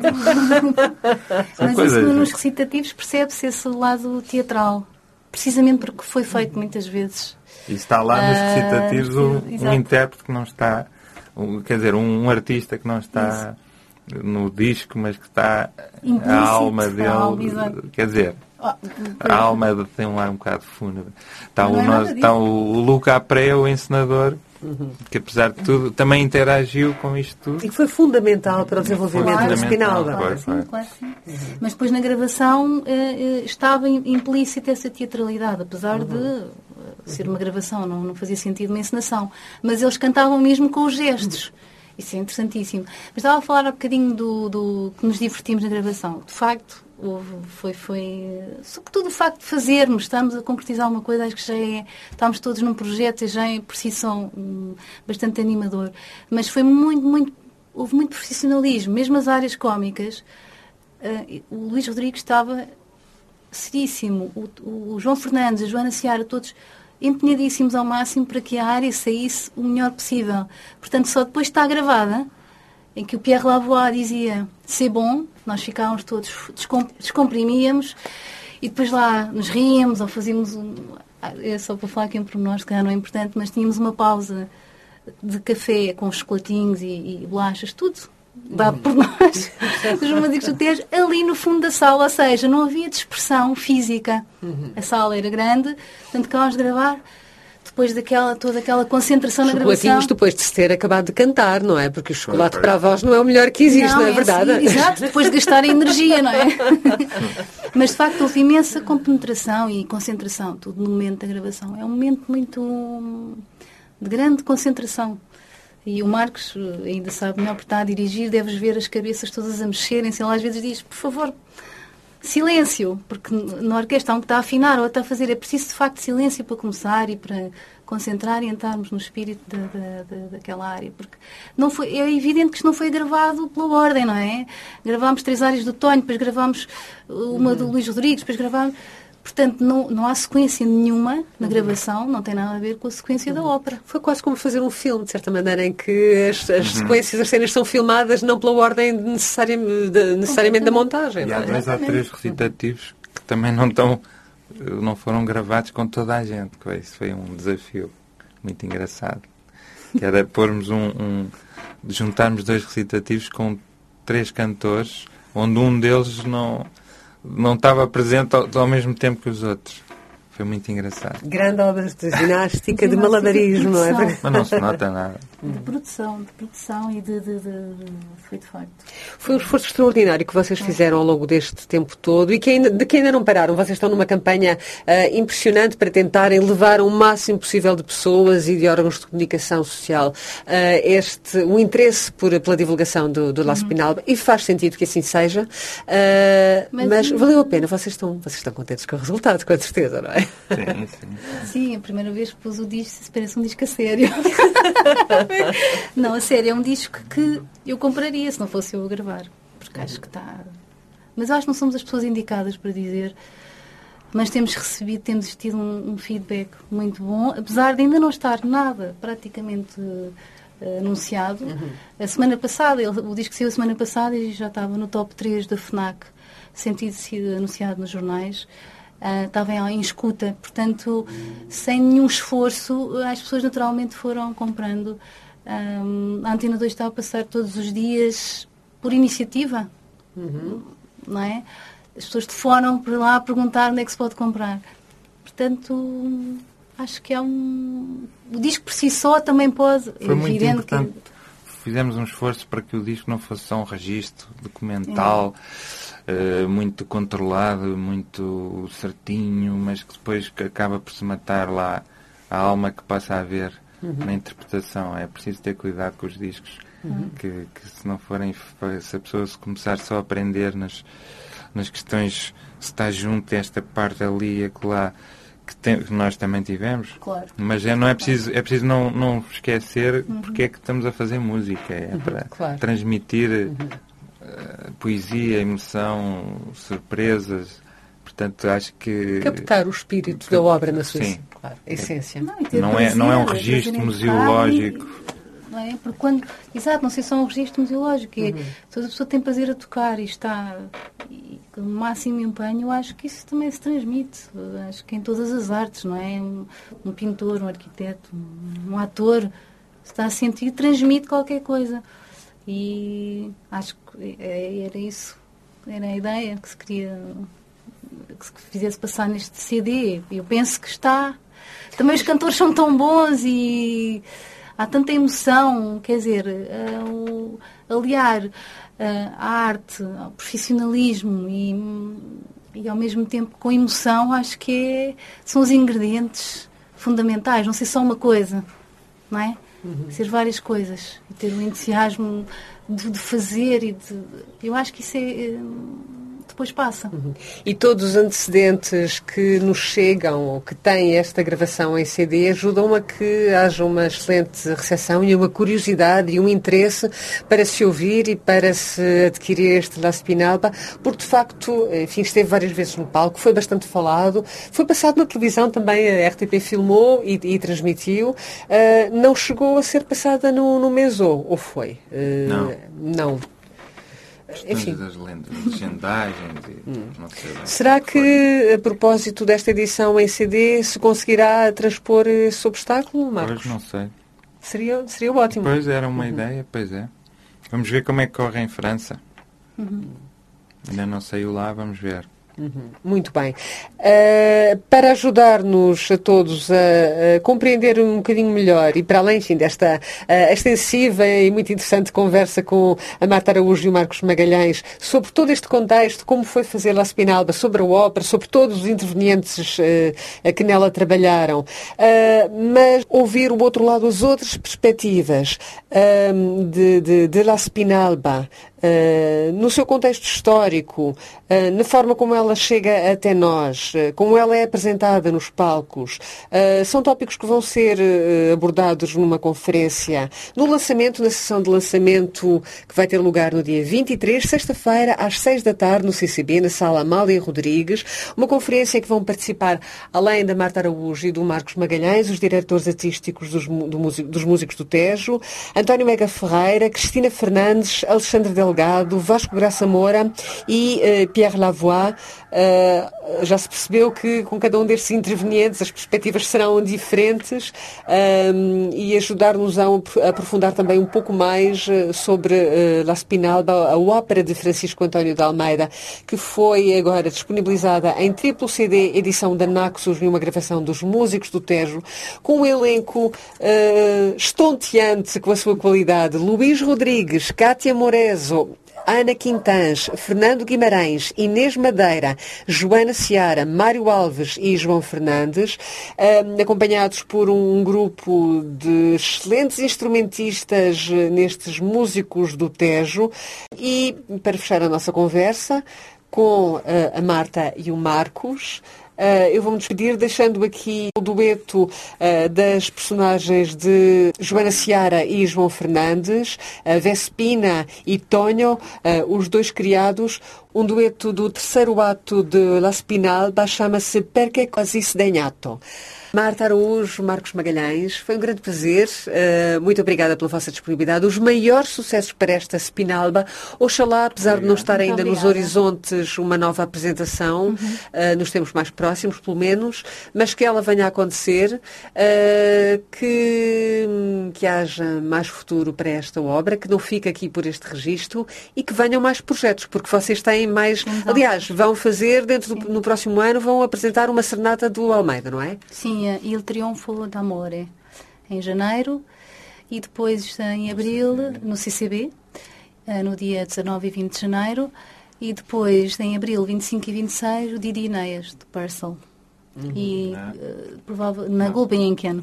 Mas coisas- isso nos recitativos percebe-se esse lado teatral. Precisamente porque foi feito muitas vezes. E está lá nos Ah, recitativos um, um exato. intérprete que não está, um, quer dizer, um, um artista que não está no disco, mas que está Implícito, a alma a dele, alma, exato. quer dizer, Oh, a alma de- tem um ar um bocado fúnebre. Está, Não o, é nada nosso, disso. está o, o Luca Apré, o encenador, que apesar de tudo também interagiu com isto tudo. E que foi fundamental para o desenvolvimento da Fundamental, Spinalba. claro. Claro, Foi, sim, claro que sim. Mas depois na gravação eh, eh, estava im- implícita essa teatralidade, apesar de eh, ser uma gravação, não, não fazia sentido uma encenação. Mas eles cantavam mesmo com os gestos. Isso é interessantíssimo. Mas estava a falar um bocadinho do, do que nos divertimos na gravação. De facto, houve, foi, foi... Sobretudo o facto de fazermos, estamos a concretizar uma coisa, acho que já é... Estamos todos num projeto e já é, por si só, um, bastante animador. Mas foi muito, muito... Houve muito profissionalismo. Mesmo as áreas cómicas, uh, o Luís Rodrigues estava seríssimo. O, o João Fernandes, a Joana Seara, todos empenhadíssimos ao máximo para que a área saísse o melhor possível. Portanto, só depois está gravada, em que o Pierre Lavoie dizia c'est bom, nós ficávamos todos, descom- descomprimíamos e depois lá nos ríamos ou fazíamos um... É só para falar aqui um pormenor, se calhar não é importante, mas tínhamos uma pausa de café com chocolatinhos e, e bolachas, tudo dado por nós, os românticos do Tejo, ali no fundo da sala, ou seja, não havia dispersão física. A sala era grande, portanto, acabámos de gravar, depois daquela, toda aquela concentração na gravação. Chocolatinhos depois de se ter acabado de cantar, não é? Porque o chocolate para a voz não é o melhor que existe, não, não é verdade? Assim, exato, depois de gastar a energia, não é? Mas, de facto, houve imensa compenetração e concentração, tudo no momento da gravação. É um momento muito de grande concentração. E o Marcos ainda sabe melhor porque está a dirigir, deves ver as cabeças todas a mexerem-se. Ele às vezes diz, por favor, silêncio, porque na orquestra há um que está a afinar ou está a fazer. É preciso, de facto, silêncio para começar e para concentrar e entrarmos no espírito da, da, da, daquela área. Porque não foi, é evidente que isto não foi gravado pela ordem, não é? Gravámos três áreas do Tonho, depois gravámos uma uhum. do Luís Rodrigues, depois gravámos... Portanto, não, não há sequência nenhuma na gravação, não tem nada a ver com a sequência da ópera. Foi quase como fazer um filme, de certa maneira, em que as, as uhum. sequências, as cenas são filmadas não pela ordem necessária, de, necessariamente da montagem. E há dois ou três recitativos que também não, estão, não foram gravados com toda a gente. Isso foi um desafio muito engraçado. Que era pormos um, um juntarmos dois recitativos com três cantores, onde um deles não... não estava presente ao, ao mesmo tempo que os outros. Foi muito engraçado. Grande obra de ginástica, de malabarismo, não é? Mas não se nota nada. de produção, de produção e de, de, de, de foi de facto. Foi um esforço extraordinário que vocês fizeram ao longo deste tempo todo e que ainda, de que ainda não pararam. Vocês estão numa campanha uh, impressionante para tentarem levar o máximo possível de pessoas e de órgãos de comunicação social uh, este, o interesse por, pela divulgação do, do La Spinalba, e faz sentido que assim seja, uh, mas, mas valeu a pena. Vocês estão, vocês estão contentes com o resultado, com certeza, não é? Sim, sim. Sim, a primeira vez que pus o disco, parece um disco a sério. Não, a sério, é um disco que eu compraria se não fosse eu a gravar, porque acho que está... Mas eu acho que não somos as pessoas indicadas para dizer, mas temos recebido, temos tido um, um feedback muito bom, apesar de ainda não estar nada praticamente uh, anunciado. Uhum. A semana passada, ele, o disco saiu a semana passada e já estava no top três da FNAC, sem ter sido anunciado nos jornais. Uh, estava em, em escuta, portanto, sem nenhum esforço, as pessoas naturalmente foram comprando. Um, a Antena dois está a passar todos os dias por iniciativa, uhum. não é? As pessoas telefonam por lá a perguntar onde é que se pode comprar. Portanto, acho que é um... O disco por si só também pode... Foi muito importante. Que... Fizemos um esforço para que o disco não fosse só um registro documental... É. Uh, muito controlado, muito certinho, mas que depois acaba por se matar lá a alma que passa a haver uhum. na interpretação. É preciso ter cuidado com os discos, uhum. que, que se não forem, se a pessoa se começar só a aprender nas, nas questões, se está junto a esta parte ali e acolá, que, tem, que nós também tivemos, claro. Mas é, não é preciso, é preciso não, não esquecer uhum. porque é que estamos a fazer música, é uhum. para claro. transmitir uhum. Uh, poesia, emoção, surpresas. Portanto, acho que... Captar o espírito da obra na sua sim. claro, a essência. Não, não, é, não é um registro museológico. Não é? Porque quando... Exato, não sei se é um registro museológico. Uhum. É, toda a pessoa tem prazer a tocar e está e, com o máximo empenho, eu acho que isso também se transmite. Acho que em todas as artes, não é? Um, um pintor, um arquiteto, um, um ator, está a sentir, transmite qualquer coisa. E acho que era isso, era a ideia que se queria que se fizesse passar neste C D. Eu penso que está. Também os cantores são tão bons e há tanta emoção, quer dizer, uh, aliar uh, a arte ao profissionalismo e, e ao mesmo tempo com emoção, acho que é, são os ingredientes fundamentais, não ser só uma coisa, não é? Uhum. Ser várias coisas e ter o entusiasmo de, de fazer e de... Eu acho que isso é... depois passa. Uhum. E todos os antecedentes que nos chegam ou que têm esta gravação em C D ajudam a que haja uma excelente recepção e uma curiosidade e um interesse para se ouvir e para se adquirir este La Spinalba, porque de facto, enfim, esteve várias vezes no palco, foi bastante falado, foi passado na televisão também, a R T P filmou e, e transmitiu, uh, não chegou a ser passada no, no Meso, ou foi? Uh, não. Não. Enfim. Das legendagens e hum. não sei bem. Será que, a propósito desta edição em C D, se conseguirá transpor esse obstáculo, Marcos? Pois, não sei. Seria, seria ótimo. Pois, era uma uhum. ideia, pois é. Vamos ver como é que corre em França. Uhum. Ainda não saiu lá, vamos ver. Uhum. Muito bem. Uh, para ajudar-nos a todos a, a compreender um bocadinho melhor e para além, enfim, desta uh, extensiva e muito interessante conversa com a Marta Araújo e o Marcos Magalhães sobre todo este contexto, como foi fazer La Spinalba, sobre a ópera, sobre todos os intervenientes uh, que nela trabalharam, uh, mas ouvir o outro lado, as outras perspectivas uh, de, de, de La Spinalba, Uh, no seu contexto histórico, uh, na forma como ela chega até nós, uh, como ela é apresentada nos palcos, uh, são tópicos que vão ser uh, abordados numa conferência, no lançamento, na sessão de lançamento que vai ter lugar no dia vinte e três, sexta-feira, às seis da tarde, no C C B, na Sala Amália Rodrigues, uma conferência em que vão participar, além da Marta Araújo e do Marcos Magalhães, os diretores artísticos dos, do, dos músicos do Tejo, António Mega Ferreira, Cristina Fernandes, Alexandre Del Delgado, Vasco Graça Moura e uh, Pierre Lavoie. Uh, já se percebeu que com cada um destes intervenientes as perspectivas serão diferentes um, e ajudar-nos a aprofundar também um pouco mais sobre uh, La Spinalba, a ópera de Francisco António de Almeida, que foi agora disponibilizada em triplo C D, edição da Naxos, e uma gravação dos Músicos do Tejo, com um elenco uh, estonteante com a sua qualidade. Luís Rodrigues, Cátia Morezo, Ana Quintãs, Fernando Guimarães, Inês Madeira, Joana Seara, Mário Alves e João Fernandes, eh, acompanhados por um grupo de excelentes instrumentistas nestes Músicos do Tejo. E, para fechar a nossa conversa, com eh, a Marta e o Marcos, Uh, eu vou-me despedir deixando aqui o dueto uh, das personagens de Joana Seara e João Fernandes, uh, Vespina e Tonho, uh, os dois criados. Um dueto do terceiro ato de La Spinalba, chama-se Perché così sdegnato. Marta Araújo, Marcos Magalhães, foi um grande prazer. Uh, muito obrigada pela vossa disponibilidade. Os maiores sucessos para esta Spinalba. Oxalá, apesar de não estar ainda nos horizontes uma nova apresentação, uhum. uh, nos tempos mais próximos, pelo menos, mas que ela venha a acontecer, uh, que, que haja mais futuro para esta obra, que não fique aqui por este registro e que venham mais projetos, porque vocês têm mais... Então, aliás, vão fazer, dentro do, no próximo ano, vão apresentar uma serenata do Almeida, não é? Sim, Il Trionfo d'Amore, em janeiro, e depois em abril, no C C B, no dia dezanove e vinte de janeiro, e depois em abril, vinte e cinco e vinte e seis, o Didi Inês, de Purcell, uhum. e uh, provável, na Gulbenkian.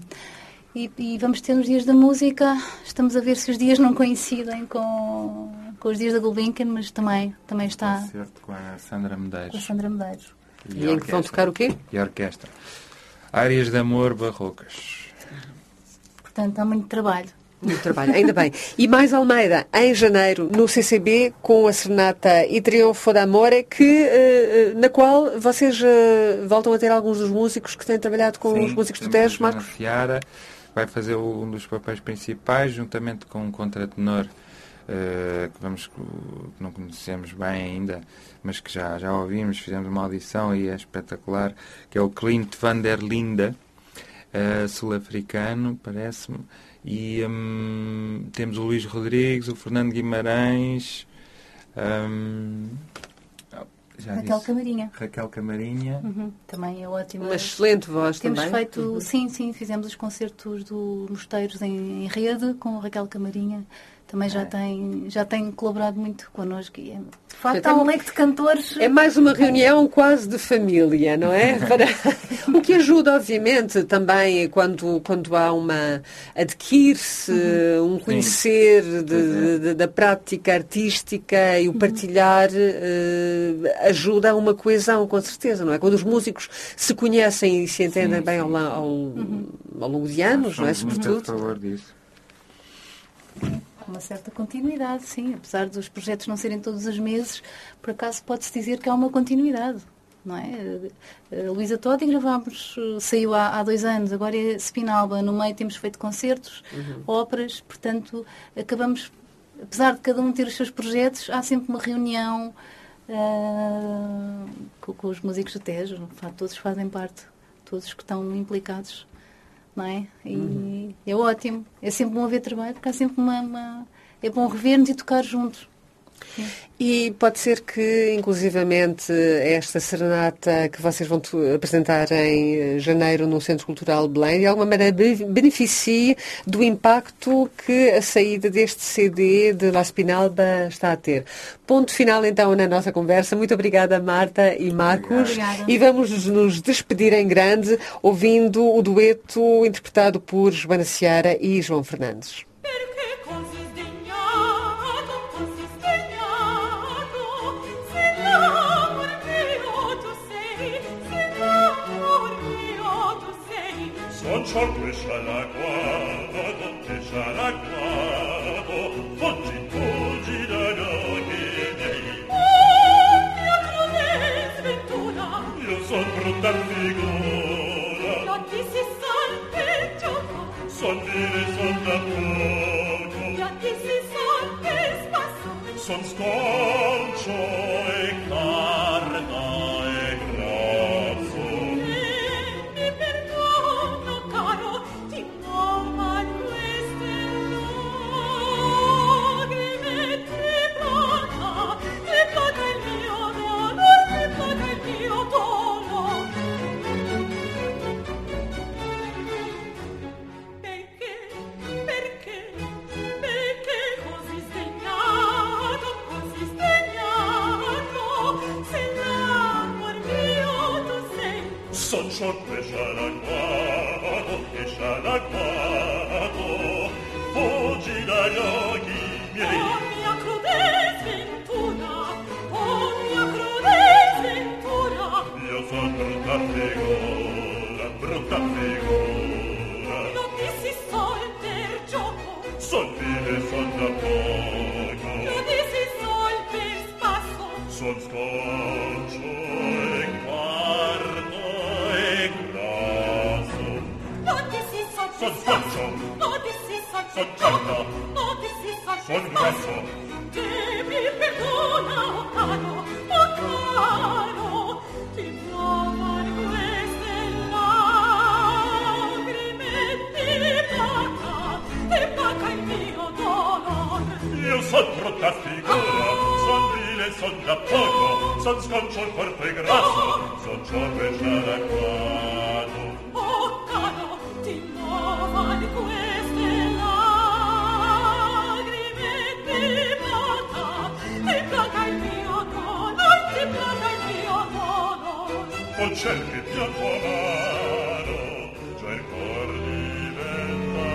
E, e vamos ter nos Dias da Música, estamos a ver se os dias não coincidem com, com os dias da Gulbenkian, mas também, também está... Concerto com a Sandra Medeiros. Com a Sandra Medeiros. E, e em que vão tocar o quê? E a orquestra. Áreas de amor barrocas. Portanto, há muito trabalho. Muito trabalho, ainda bem. E mais Almeida, em janeiro, no C C B, com a serenata Il Trionfo d'Amore, que, uh, na qual vocês uh, voltam a ter alguns dos músicos que têm trabalhado com Sim, os músicos do Tejo, Marcos? A Seara vai fazer um dos papéis principais, juntamente com um contratenor uh, que, vamos, que não conhecemos bem ainda, mas que já, já ouvimos, fizemos uma audição e é espetacular, que é o Clint van der Linde, uh, sul-africano, parece-me, e um, temos o Luís Rodrigues, o Fernando Guimarães, um, já Raquel disse, Camarinha. Raquel Camarinha. Uhum, também é ótimo. Uma excelente voz Temos também. Temos feito, uhum. sim, sim, fizemos os concertos do Mosteiros em, em rede com a Raquel Camarinha. Também já, é. tem, já tem colaborado muito connosco. E é, de facto, há um leque de cantores. É mais uma reunião quase de família, não é? Para... o que ajuda, obviamente, também quando, quando há uma... adquire-se, uhum. um conhecer de, de, da prática artística e o partilhar uhum. uh, ajuda a uma coesão, com certeza, não é? Quando os músicos se conhecem e se entendem sim, bem sim. Ao, ao, uhum. ao longo de anos, não é? Sobretudo. A favor disso. Uma certa continuidade, sim. Apesar dos projetos não serem todos os meses, por acaso pode-se dizer que há uma continuidade, não é? A Luísa Todi gravámos, saiu há, há dois anos, agora é Spinalba, no meio temos feito concertos, uhum. óperas, portanto, acabamos, apesar de cada um ter os seus projetos, há sempre uma reunião uh, com, com os músicos do Tejo, de facto, todos fazem parte, todos que estão implicados. Não é? E uhum. é ótimo. É sempre bom haver trabalho, porque há sempre uma... uma... é bom rever-nos e tocar juntos. Sim. E pode ser que, inclusivamente, esta serenata que vocês vão apresentar em janeiro no Centro Cultural de Belém, de alguma maneira beneficie do impacto que a saída deste C D de La Spinalba está a ter. Ponto final, então, na nossa conversa. Muito obrigada, Marta e Marcos. Obrigada. E vamos nos despedir em grande, ouvindo o dueto interpretado por Joana Seara e João Fernandes. Non ciò che sarà guardo, che sarà guardo, oggi fuggi da noi miei. Oh, mia crudele sventura! Io son brutta figura. Io ti si sol che gioco. Son dire son da poco. Io ti si sol che spasso. son sconcio e carta e grazzo. E mi perdono, caro, ti muovan queste lagrime, ti placa, ti placa il mio dono, ti placa il mio dono. Perché, perché, perché così sdegnato, così sdegnato, se l'amor mio tu sei? Son ciò che scialacquato, che scialacquato, fuggi dagli occhi miei. Oh mia crudel sventura, oh mia crudel sventura, Io son brutta figura, brutta figura. non dissi sol per gioco, Son vile, son da poco, non dissi sol per spasso, son sconcio e quarto e grasso. non dissi sol per Son spasso, sconcio, non dissi sol per son gioco, carta, non dissi sol son per grasso. spasso. Te mi perdona, oh caro, oh caro, ti muovan queste lagrime, ti placa, ti placa il mio dolor. Io son brutta figura, son vile, son da poco, son sconcio il corpo e grasso, son ciò che scialacquato. Oh caro, ti muovan queste lagrime, ti placa, ti placa il mio dolor, ti placa il mio dolor. Col ciel che pianto amaro, già il cor diventa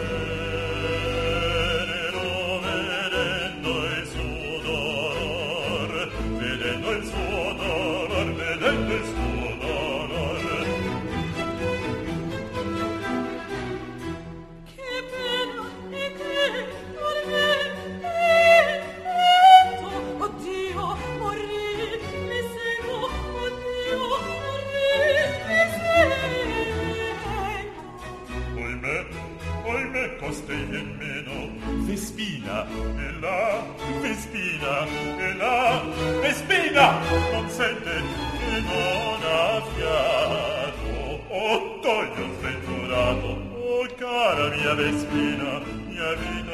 tenero, vedendo il suo dolor, vedendo il suo dolor, vedendo il suo dolor. Che pena e che tormento, oddio, morì, mi sento, oddio, morì, mi sento. Oimè, oimè, costei nemmeno, Vespina, e là, Vespina, e là, Vespina, non sente e non ha fiato, oh, toglio sventurato, oh, cara mia Vespina, mia vita